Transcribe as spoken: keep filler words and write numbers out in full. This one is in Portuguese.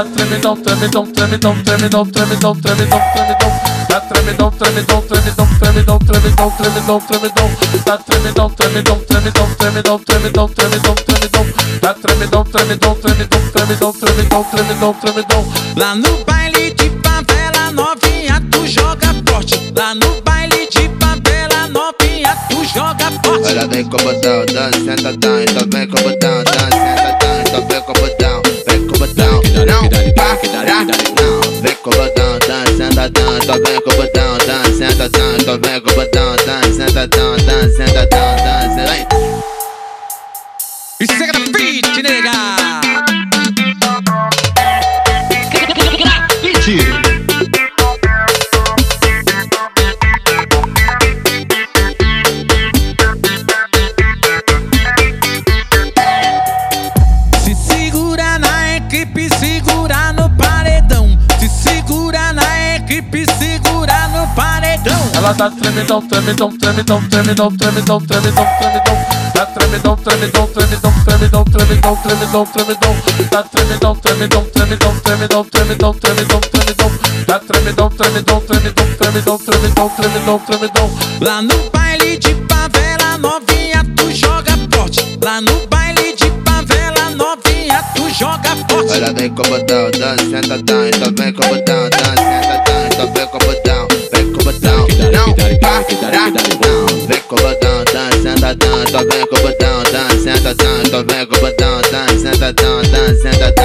tá tremidão, tremidão, tremidão, tremidão, tremidão, tremidão, tremidão. Tá tremidão, tremidão, tremidão, tremidão, tremidão, tremidão, tremidão. Tá tremidão, tremidão, tremidão, tremidão, tremidão, tremidão, tremidão. Tá tremidão, tremidão, tremidão, tremidão, tremidão, tremidão, tremidão. Lá no baile de favela novinha tu joga forte. Lá no baile de favela novinha tu joga forte. Olha vem com o botão, dança, sentadão. Então vem com o botão, dança, sentadão. Então vem com o botão, vem com o botão. Não para, não. Vem com o botão, dança, sentadão. Então vem com o botão, dança, sentadão. Então vem com o botão, dança, sentadão, dança, sentadão, dança, vem. Isso é grafite, nega. Grafite. Se segura na equipe, segura no paredão. Se segura na equipe, segura no paredão. Ela tá tremidão, tremidão, tremidão, tremidão, tremidão, tremidão, tremidão. Tá tremidão, tremidão, tremidão, tremidão, tremidão, tremidão, tremidão. Tá tremidão, tremidão, tremidão, tremidão, tremidão, tremidão, tremidão. Tá tremidão, tremidão, tremidão, tremidão, tremidão, tremidão, tremidão. Lá no baile de favela novinha tu joga forte. Lá no baile de favela novinha tu joga forte. Olha vem com o botão, dança, sentadão. Então vem com o botão, dança, sentadão. Então vem com o botão, vem com o botão. Não para, não. Vem com o botão, dança, sentadão. Então vem com o botão, dança, sentadão. Então vem com o botão, dança, sentadão, dança, sentadão.